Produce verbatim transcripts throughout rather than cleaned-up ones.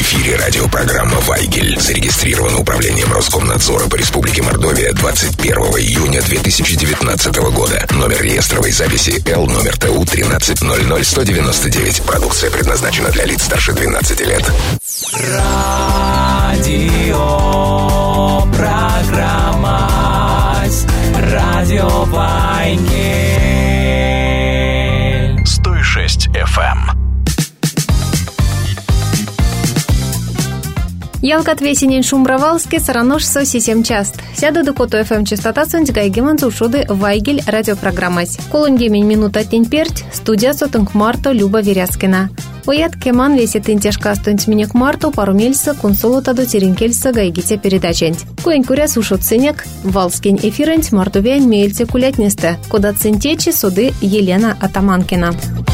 эфире радиопрограмма «Вайгель». Зарегистрирована управлением Роскомнадзора по Республике Мордовия двадцать первого июня две тысячи девятнадцатого года. Номер реестровой записи Л, номер Т У тринадцать ноль ноль сто девяносто девять. Продукция предназначена для лиц старше двенадцати лет. Радио программа Радио Вайгель сто шесть эф эм. Ялкат весенен шумбравалске саранош со сисем част. Сяда до кото эф эм частота сонь гайгеман зушуды Вайгель радиопрограммась. Колонгемень минута тень перть, студия сотынг марто Люба Веряскина. Уят кеман весит интяжка стонь минек марту пару мельса консолута до теренкельса гайгите передачень. Коень куря сушут сынек, валскень эфирент мартовянь мельте кулятнесте, куда центечи суды Елена Атаманкина.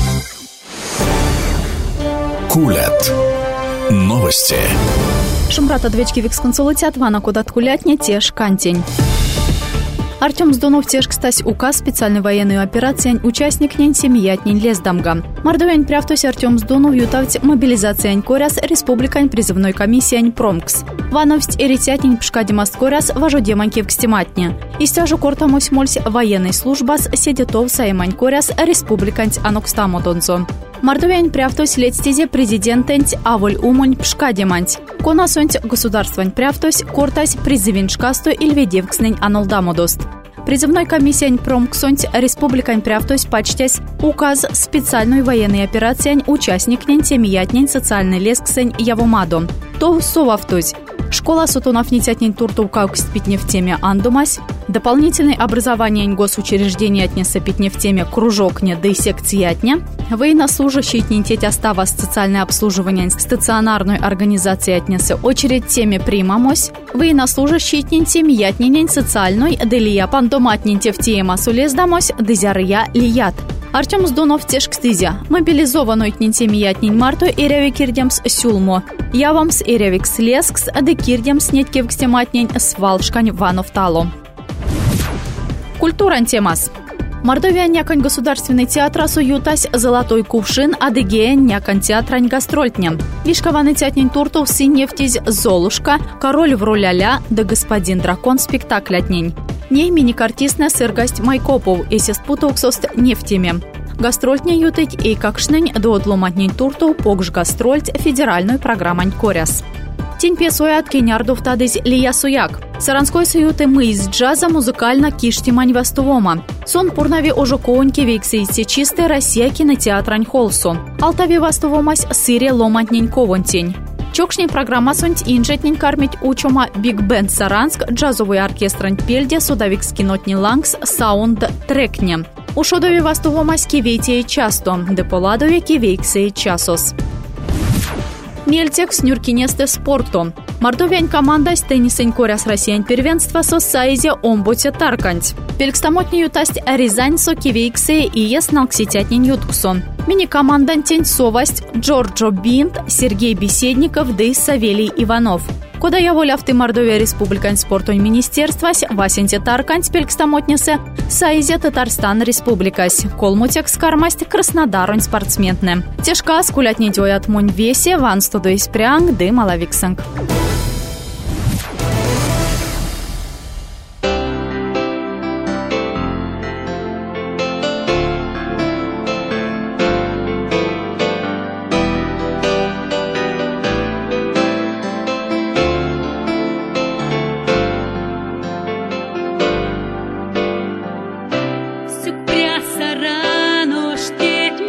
Кулят. Новости. Шумрат отвечки виксконсолутят вана кудат кулятня теж кантень. Артем Сдонов теж, кстати, указ специальной военной операции участник нень семиятнень лездамга. Мордовянь пряфтось Артем Сдонов ютавть мобилизациянь коряс республикань призывной комиссиянь промкс. Вановсть эритятнень пшкадимаст коряс важодеманьки вкстиматне. Истяжу кортамось мольсь военной службас седетов саемань коряс республикань анокстамодонзо. Мордовянь пряфтось летстезе президентенть аволь умонь пшкадиманть. Конасонть государствань пряфтось кортась призывин шкасто ильведевкснень анолдамодост. Призывной комиссиянь промксонть республикань пряфтось почтясь указ специальной военной операциянь участникнень семиятнень социальный лесксень явомадо. То совавтось. Школа сутунов нетятнень туртовка укстпитне в теме андумась. Дополнительное образование госучреждения отнеса питне в теме кружок не да и секциятня. Военнослужащие тнететь остава социальное обслуживание стационарной организации отнеса очередь теме примамось. Военнослужащие тнетем ятнень социальной делия пандоматненте в теме сулездамось дезярия лият. Артем Сдонов теж кстызя. Мобилизованной тнетем ятнень марто эряви кирдемс сюлмо. Я вам с эрявикс лескс, а де кирдемс нетке вкстематнень свалшкань ванов тало. Культуран темас. Мордовия някань государственный театр суютась «Золотой кувшин», Адыгея някань театрань гастрольтня. Вишкованный тятнень туртов сын нефтиз «Золушка», король в роляля, да господин дракон спектаклятнень. Ней мини-картистная сыргость Майкопов, если спуток сост нефтями. Гастрольтня ютыть и какшнень до отломатнень туртов погж гастрольт федеральную программань коряс. Тень песоят кенярдов тадыз Лия Суяк. Саранской союты мы из джаза музыкально киштимань вастувома. Сон пурнави ожо кооньки вейксейте чистая Россия кинотеатрань холсон. Алтаве вастувомась сыре ломатнень ковонтень. Чокшней программа сонть инжетнень кармить учома Биг Бенд Саранск, джазовый оркестрань пельде, судовик кинотни лангс, саунд трекне. Ушодове вастувомась кивейте часто, деполадове кивейксей часос. Мельтек снюркинесте спорту. Мордовянь команда с теннисень коряс Россиян первенства со сайзе омботе тарканць. Пелькстамотни ютасть Рязань со кивейксе и есналк сетятнин ютксон. Мини-командан тень совасть Джорджо Бинт, Сергей Беседников, да и Савелий Иванов. Кода я волявты Мордовия республикань спорту министерствась, Васенте тарканць пелькстамотнесе, сайзе Татарстан республикась, колмутек скармасть Краснодаронь спортсменне. Тяжка скулятни дёят монь весе, ван студо испрянг, ды малавиксанг.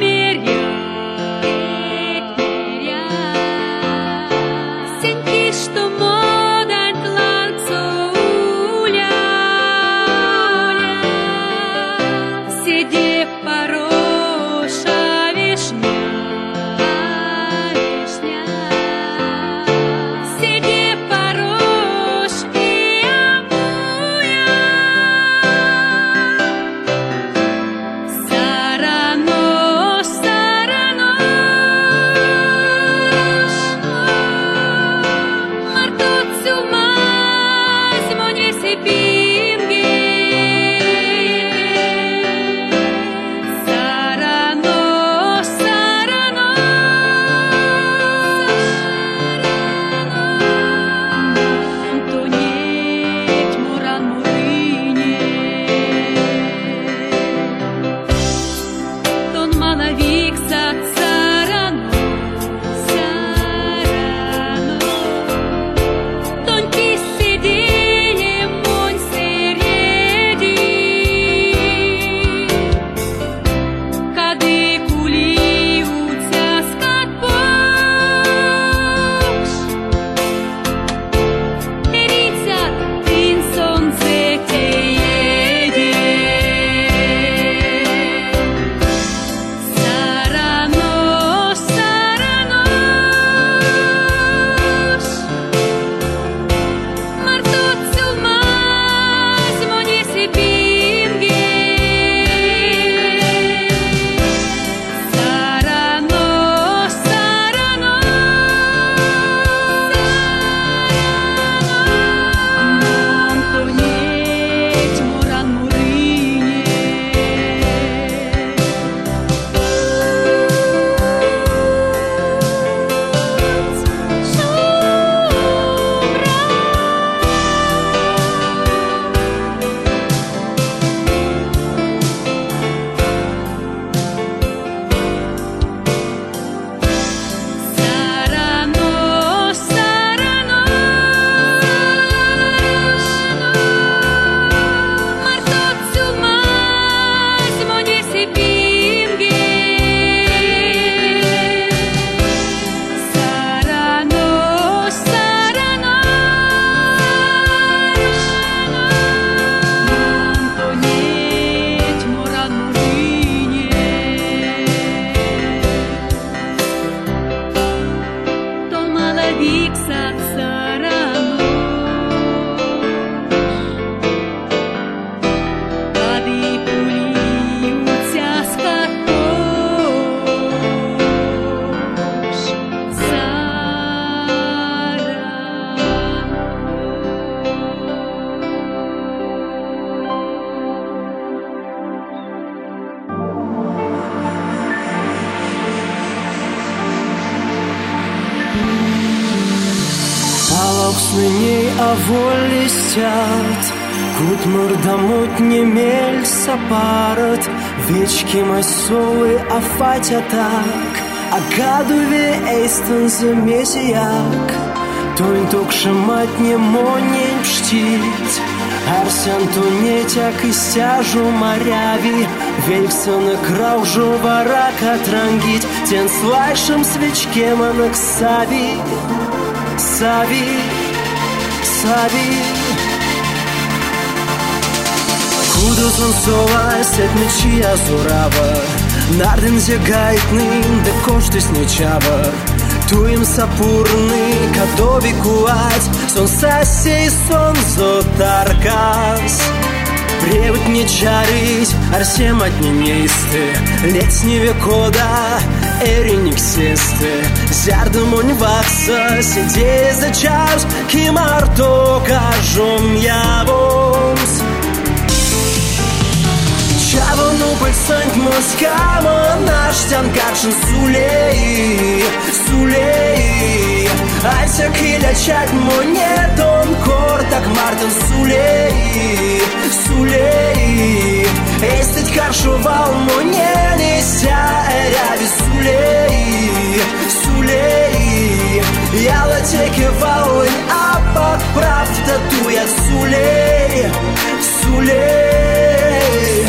Киш Augsminiai avolis ķert, kutmur damut nemel saparat, večki masovai afatja tak, a gaduvi eistan zemesijak, toin tokšamat nemonien pštit, arsen tu netек įsiažu mariavi, veiksana kraužu varaka trangit, ten slaišam svečkiem anak savi. Savi, savi Kudus un sovai setmečia zurava Nardin zegaitnin de koštis nečava Tu im sapurni kadovi kuać Son sasiai son zotarkas Prieut nečarit ar siemat neneisti Letnivė koda Erinik sėsti, zerdamon vaksa, sėdėjęs dačiaus, kim ar to kažom javoms. Čiavo nupalsant moskavo, aš ten karšin sulei, sulei. Aise kilę čiat monetom, kortak martin sulei, sulei. Estit karšu valmonėlį, serevi sulei, sulei. Jala teki valin apak, pravda tuja sulei, sulei.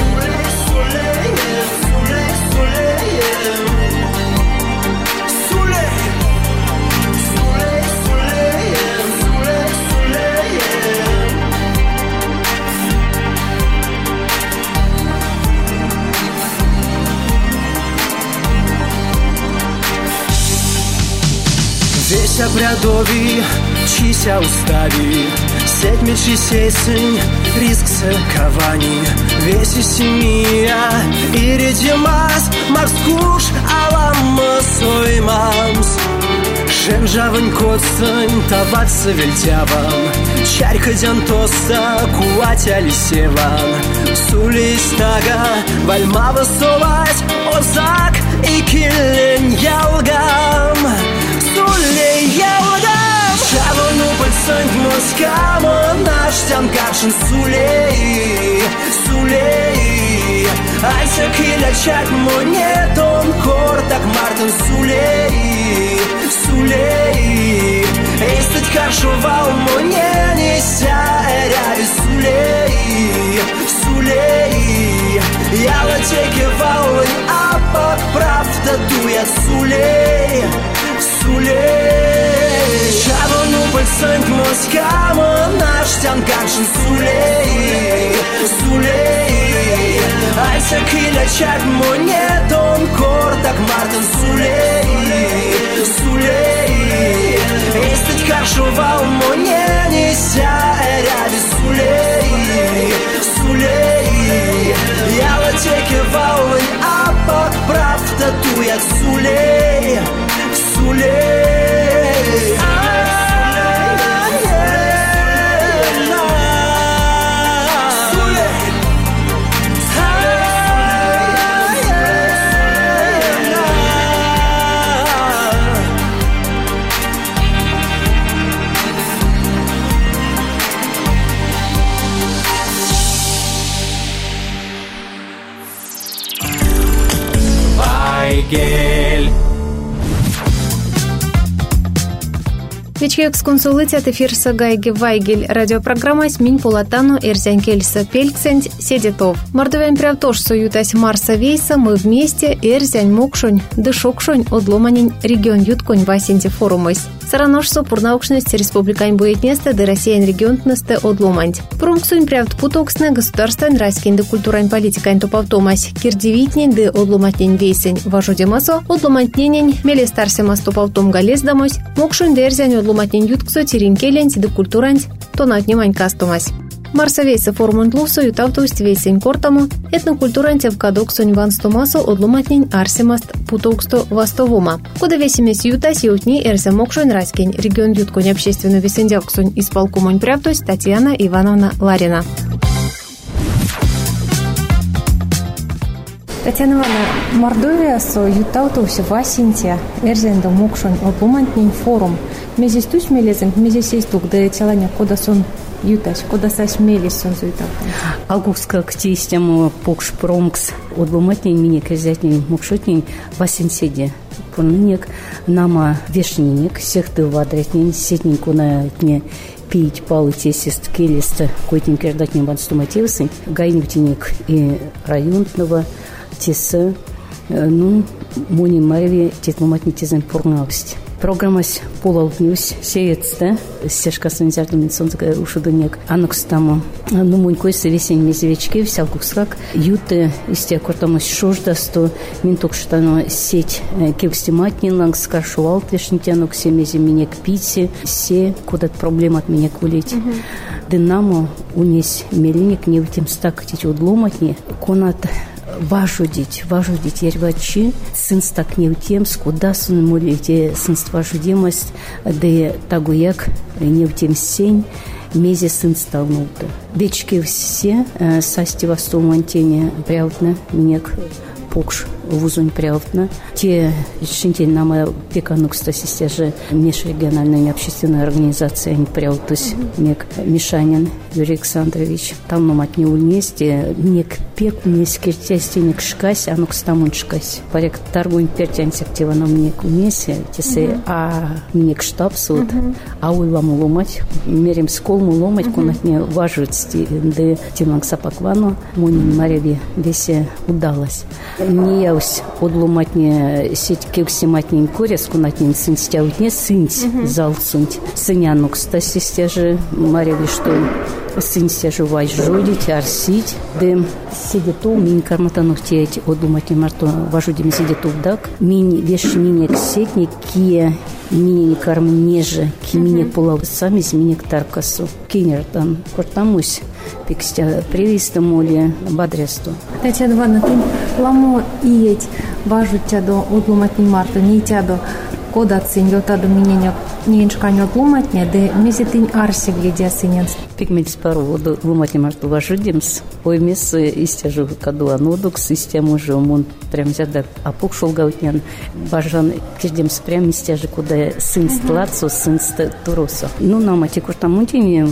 Веся прядови, чися устави, седмичи сесень, риск сакавани, веси семия, и редимас, марскуш, алама соймамс. Шенжаван коцань, таваться вельтяван, чарька дянтоста, куатя лисеван. Сулистага, вальмава совать, озак и килен ялгам. Сулей ялгам. Чавану пальцант москама, наш тян каршин сулей, сулей. Айся киля чак монетон, кортак мартин сулей, сулей. Эстать каршувал монени, сярави сулей, сулей. Яла теки валын, апак правда дуя сулей, сулей. Чавану пальцант москама, наш тян каршин сулей, сулей. Айся киля чак монетон, кортак мартин сулей, сулей. Эстать каршувал монени, сярави сулей, сулей. Яла теки валын, апак правда дуя сулей, сулей. Вайгель. Вечкек сконсулыцят эфирса гайги Вайгель. Радиопрограмма Сминь Пулатану Эрзянкельса Пельксент Седетов. Мордовян прявтош соютась Марса Вейса мы вместе Эрзянь Мокшонь Дышокшонь Одломанин регион Ютконь Васенти форумась. Сараношсо пурнаукшность республикань будет место до Россиян регионтности одломань. Прумксунь прявд путоксна государствен райскин де культурань политикань топовтомась. Кирдивитнень де одломатнень вейсень важудемасо, одломатнень меле старсемас топовтом галез домось, мокшунь дерзянь одломатнень ютксо теринкелень де культурань тонатнемань кастомась. Марсавейса формунд лусо ютавтусть вейсень кортаму, этнокультуранте в кадоксонь ванстомасо одломатнень арсемаст путоксто вастовома. Куда весимес ютась ютни эрсе мокшунь райскин регион ютконь общественную весендявксонь исполкомонь прявтусь Татьяна Ивановна Ларина. Татьяна Ивановна, Мордовия со ютавтусь васинте эрзенда мокшунь одломатнень форум. Мезис тусь мелезен, мезис сейстук, да теланя кода сон ютась, куда сасмелись сон зуйтавтан. Алгуска ктистему покш промкс одломатнень мине крезятнень мокшотнень васинседе. Пурнынек нама вешнинек, сехты вадретнень, сетнень куна тне пить палы тесист келеста, койтень кеждатнень ванстумативсын, гайнютинек и районного теса, ну, муни марви тетломатнитизен пурнавсть. Программась полалнюсь сеется, сешка санзярдами солнцевая ушудунек, анукстаму, ну мунькойся весень мезевички, всякукскак, юты из тех, кортамось шуждасту, минтук штано сеть кевстиматниланг, скаршувал твешнитянук, се меземинек пити, се, куда проблема от меня кулить. Динамо унесь мелиник, не в тем стак тить удломатни, конат важудить, важудить ярвачи, сын стак не в тем, скуда сын молите, сынст важудимость, да тагуяк не в тем сень, мезе сын стал нута. Вечки все, састи васту мантене прявтна, минек покш вузунь прявтна. Те шинтень нама пеканук стасисте же межрегиональная общественная организация не прявтусь, мек Мишанин Юрий Александрович. Там нам от него вместе, мек пек, мне скиртясти нек шкась, а нук стамун шкась. Порек торгунь пертянсь актива нам мек вместе, тесы, а мек штаб суд, а уйламу ломать, мерим сколму ломать, конат не важуцти, да тиманг сапаквану, мунин мареве весе удалось. Не яусь одломатне сеть кевсиматнин корес, кунатнин сын стяутне сынсь зал сунть. Сынянук стасисте же мареве что сын стяжу вайш жодить, арсить, дым сидету, мин карматанух теять одломатне марто важудим сидету вдак, мин вешнинек сетник, кие мине кармнеже, ки мине пулал сами минек таркасу. Кинер там кортамусь, пикстя привиста моли бадресту. Татьяна Ивановна, ты ламо иеть важут тебя до одломатни марто, не тебя до кода цинь, йота до миненя не иншкань одломатня, да месетинь арси глядя синен. Пикмельс пару одломатни марто важудимс, ой мес истяжу каду анодукс, истяму же он прям зядак, а пук шолгаутнян бажан киждемс прям истяжу куда сын стлацу, сын стуросу. Ну, нам эти куртамунтине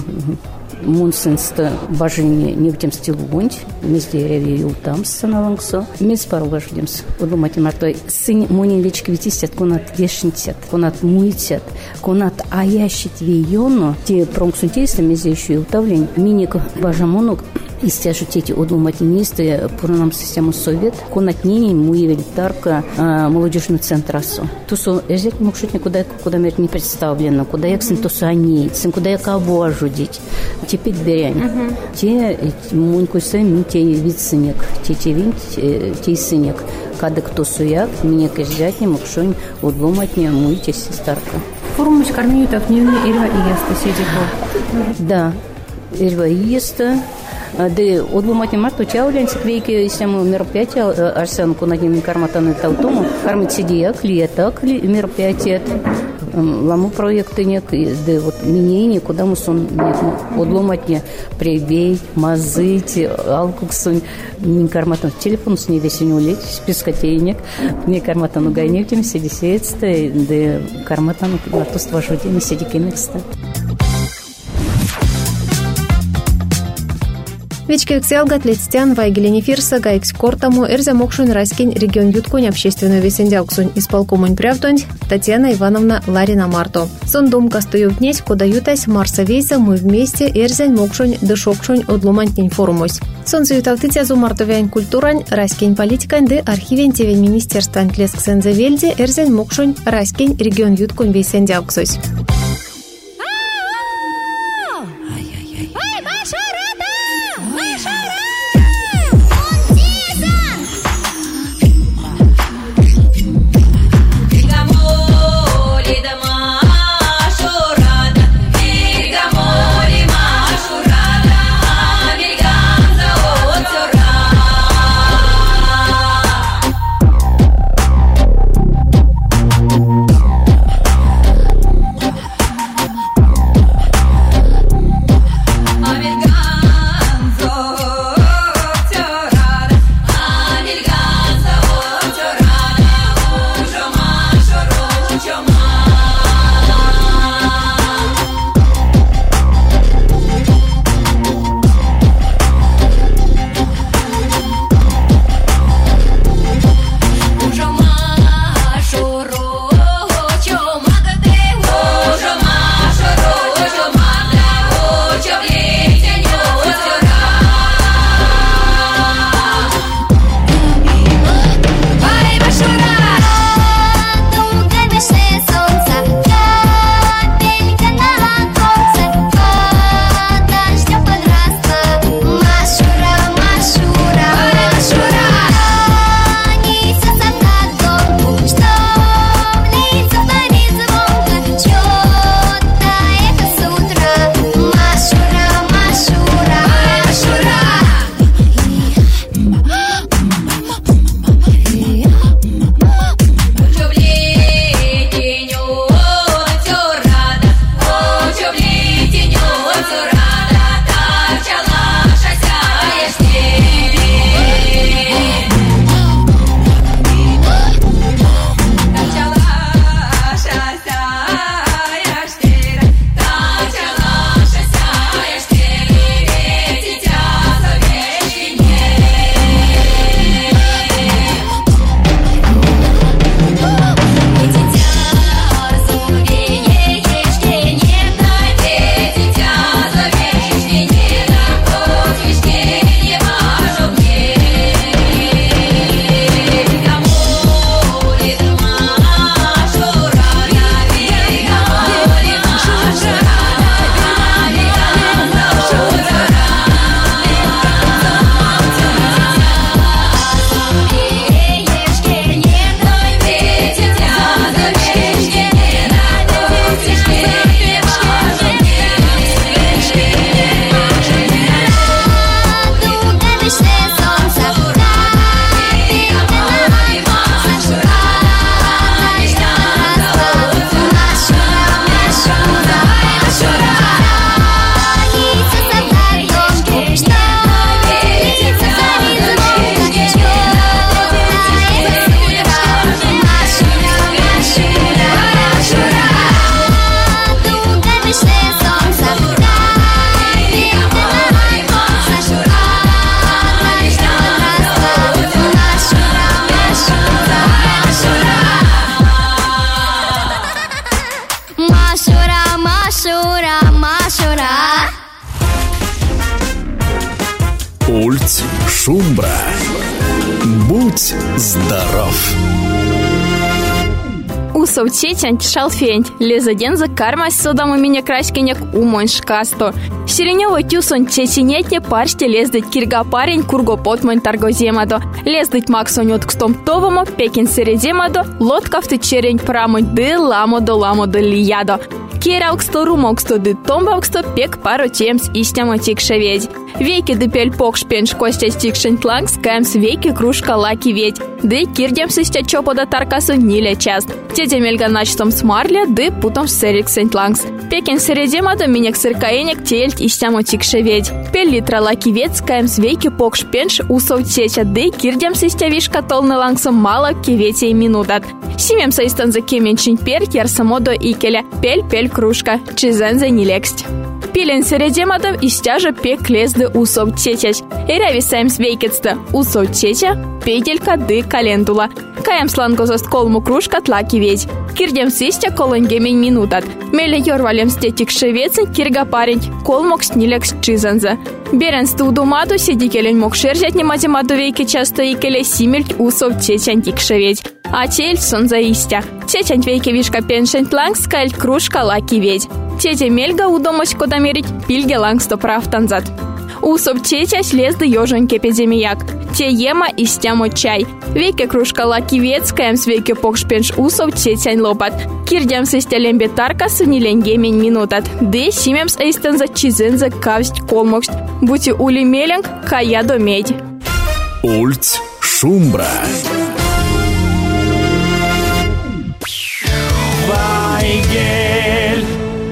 Мунсенста бажине не в тем стилу вонть, вместе реви там саналангсо, мес пару важдемс. Удумать мартой сын монин вечки витисят, конат вешнитят, конат муитят, конат аящит вейоно, те пронксунтейста мезе еще и утавлень, миник бажамонок, истяжу тети удуматинисты пурнам систему совет, конат неней муевель тарка молодежный центр асо. Тусо эзек мокшут никуда куда мер не представлено, куда як сын тусо аней, сын куда як кого ожудить. Теперь берянь. Те мунькой сами те вид сынек, те те винт, те сынек. Когда кто суяк, мне каждый не мог шонь удломатня муйте сестарка. Форумыч кармиютов не ирва и яста сидит. Да, ирва и яста. Да, одломатня марту тяулен секвейки, если мы мероприятие арсенку над ними карматаны таутому, кармит сидияк, лиетак, мероприятие. Ламу проекты нек, да вот минейни, куда мы сон одломатня прибей, мазыть, алкуксунь, не карматан телефон с ней весенью леть, спискотейник, не карматану гайневтем, сидисеется, да карматану мартуство жудим, сидикинекста. Вечкексел гатлетстян вайгеленефирса гайкс кортаму эрзамокшун раскин регион юткунь общественную весендялксунь исполкомунь прявтунь Татьяна Ивановна Ларина Марто. Сондум кастуюбнесь кодаютась Марса Вейса мы вместе эрзянь мокшунь дышокшунь одлумантнень форумось. Сонцуютавтыцязу мартовянь культурань раскин политикань де архивень тевень министерствань тлесксензе вельде эрзянь мокшунь раскин регион юткунь весендялксусь. Ульц Шумбра. Будь здоров! Усовчечань шалфень, лезаден за кармась содам у меня краськенек умон шкасто. Сиреневой тюсон чеченетне парште лездать кирга парень курго потмон торгоземадо. Лездать максонет к стомтовому пекин середемадо, лодка в течерень прамонь ды ламодо ламодо лиядо. Керауксто румоксто ды томбауксто пек пару темс истямо тикшеведь. Веки дыпель покш пенш костя стикшень тланг скаймс веки кружка лаки ведь. Ды кирдемс истя чопода таркасу ниля част. Тедя мельга начтом смарля ды путом серик сентлангс. Пекин середемадо минек сыркаенек тельт истямо тикшеведь. Пел литра лакивец каем свейки покш пенш усов теча дей кирдем систявишка толны лангсом мало кивете и минутат. Симем соистан за кеменчин пер ярсамодо икеля пель-пель кружка, чизензе нелексть. Пилен середемадов истяжа пек лезды усов течась. Эря висаем свейкетста усов теча, пейделька ды календула. Каем слангозост колму кружка тлаки ведь. Кирдем систя колонгемень минутат. Меле йорвалем стетик шевецен кирга парень, колмок снилекс чизанза. Берен студумаду сидикелень мок шерзять не математу вейки часто икеле симельт усов течань тик шеведь. А тель сон заистя. Течань вейки вишка пеншент ланг скальт кружка лаки ведь. Тетя мельга удомось кодамерить пильге ланг сто прав танзат. Усов течась лезды ёжоньке педемияк. Те ема и стямо чай. Веке кружка лаки ветскаем с веке покшпенш усов тетянь лопат. Кирдям с истелембе тарка сунилengемень минутат. Де симем с эйстенза чизенза кавсть колмокст. Бути ули меленг каядо медь. Ульц Шумбра. Вайгель.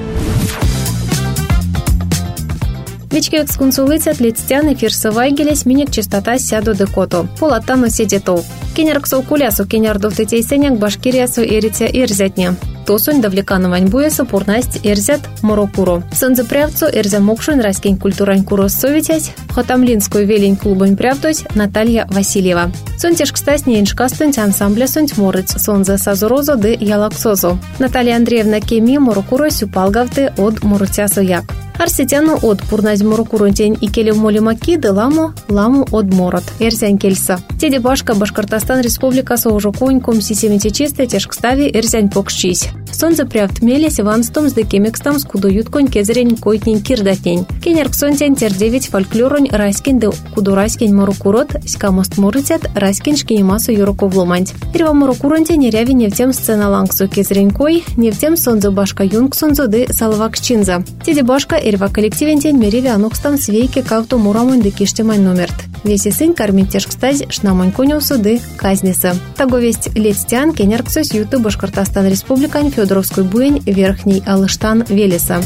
Вечке эксконсулицят летстян эфир Вайгелес миник частота сяду декото. Полаттану седетов. Кенерксо кулясу кенердов тетейсеняк башкириясу эритя эрзятне. Тосунь давлекановань буясу пурнасть эрзят морокуро. Сонзапрявцу эрзя мокшун раскень культурань курос советять. Хотамлинскую велень клубань прявтось Наталья Васильева. Сонтеш кстати иншкастунь ансамбля сунть морыц сонза сазурозо де ялаксозо. Наталья Андреевна кеми морокуро сюпалгавты от мурутясу як. Арсетяну от пурнать морокурунтень и келев молимаки де ламу ламу от морот. Эрзян кельса. Теде башка Башкортостан республика соужуконь ком сисемите чисте тешкстави эрзян покшчись. Сонза прявт мелес иванстом с декемекстам скудуют конь кезрень койтнень кирдатнень. Кенерк сонтень тердевить фольклорунь раскин де кудурайскин морокурот скамост морытят раскин шкинемасу юроковломанть. Ирва морокурунтень неряви не в тем сцена лангсу кезрень кой, не в тем сонза башка юнг сонзо де салвакчинза. Теде башка Ирва коллективентень мереви анокстам свейки кавто мурамонь де киштемань номерт. Веси сын кормить тешкстазь шнамонь конюсу де казниса. Таго весть летстян кенерксос юты Башкортостан республикань Федоровской буень Верхний Алыштан Велеса.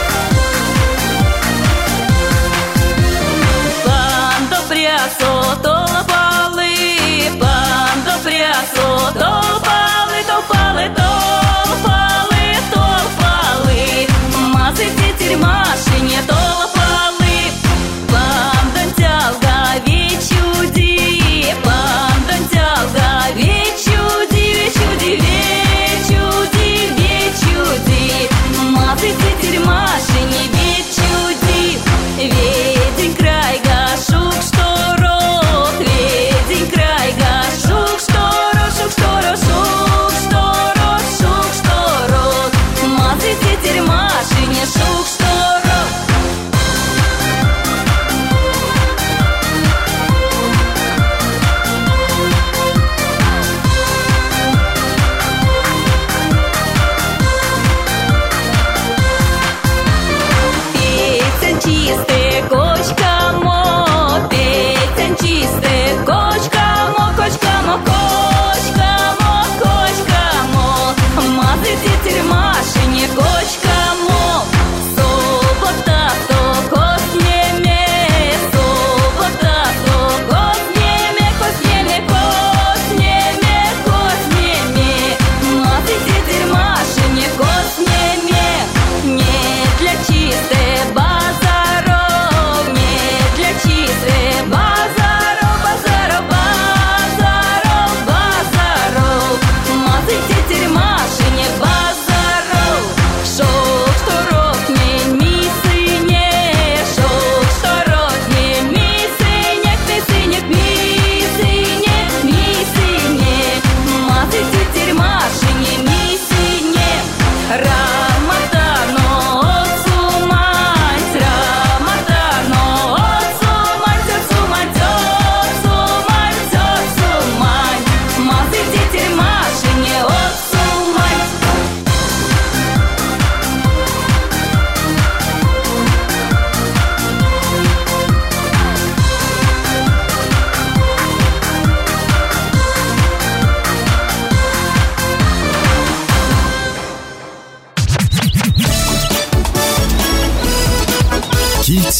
Soto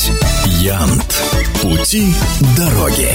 Кить Янт. Пути дороги.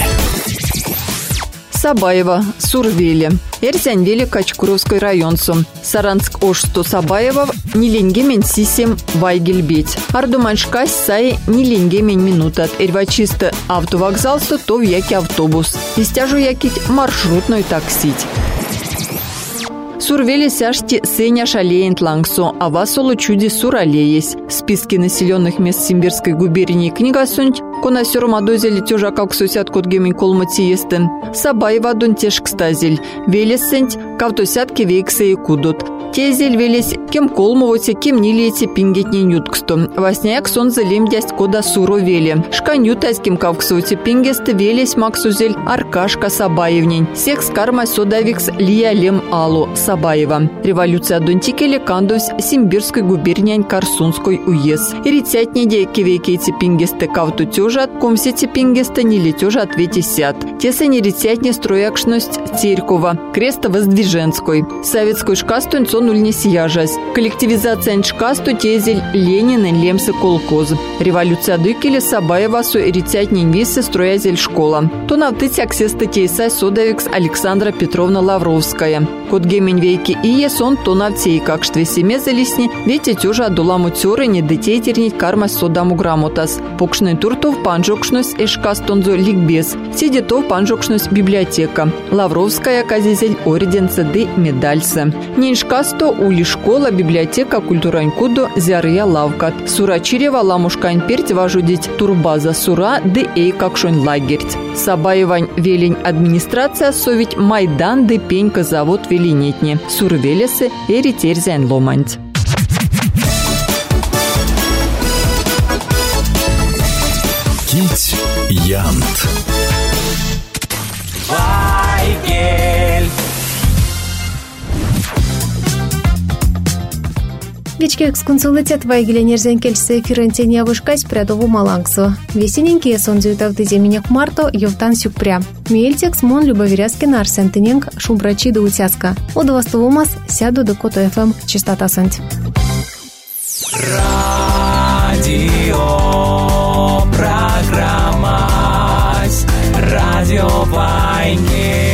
Сабаева, Сурвели. Эрзянвели Качкуровской районсу. Саранск ошсто Сабаева Ниленгемен сисем Вайгельбеть. Ардуманшкась сай Ниленгемен минутат. Эрвачисты автовокзалсто то в яки автобус. Истяжу якить маршрутной таксить. Сурвели сяшти сеня шалеент лангсо, а васолу чуди суралеес. Списки населенных мест Симбирской губернии книга сунь, конасер мадозели тюжа как сусят кот гемень колмати естен. Сабаева дун теш кстазель. Велесент, кавтосятки вейксе и кудут. Тезель велес кем колмовоте, кем нилиете пингетнен ютксту. Васняяк сон залем дясть кода суру вели. Шканют айским кавксуте пингесты велес максузель Аркашка Сабаевнень. Секс карма содавикс лия лем алу Сабаева. Революция донтикели кандус Симбирской губернии Карсунской уез. Ирицятни дейки вейкети пингесты кавту тюжат, комсети пингесты не летюжат ветисят. Теса не рицятни строякшность Терькова. Креста Воздвиженской. Советской шкастун нуль сияжась. Коллективизация шкасту тезель Ленин и лемсы колхоз. Революция дыкели Сабаева су ирицятни висы строязель школа. То навтытяк сесты тейсай содавикс Александра Петровна Лавровская. Кот гемень вейки и есон то навтей как штве семе залесни, вети тюжа дуламу тюры не детей тернить карма содаму грамотас. Покшный туртов панжокшнус эшкастонзо ликбез. Сидетов панжокшнус библиотека. Лавровская казизель орден цеды медальсы. Ниншкасто ули школа, библиотека, культуранькуду, зярия лавкат. Сурачирева ламушкань перть важудить турбаза сура, де эй какшонь лагерть. Сабаевань велень администрация совить майдан де пенька завод велинетне. Сурвелесы эри терзян ломанть. Кить Янт. Вайгель. Вечке эксконсулитет Вайгеля нерзен кельсе фирентен явышкась прядову малангсо. Весененькие сонзуютав деземенек марто йовтан сюкпря. Миэльтекс мон любоверязкин арсентененг шумбрачи да утяска. Удовостовумас сяду до кото эф эм частота санть. Радио программа Радио Вайгель.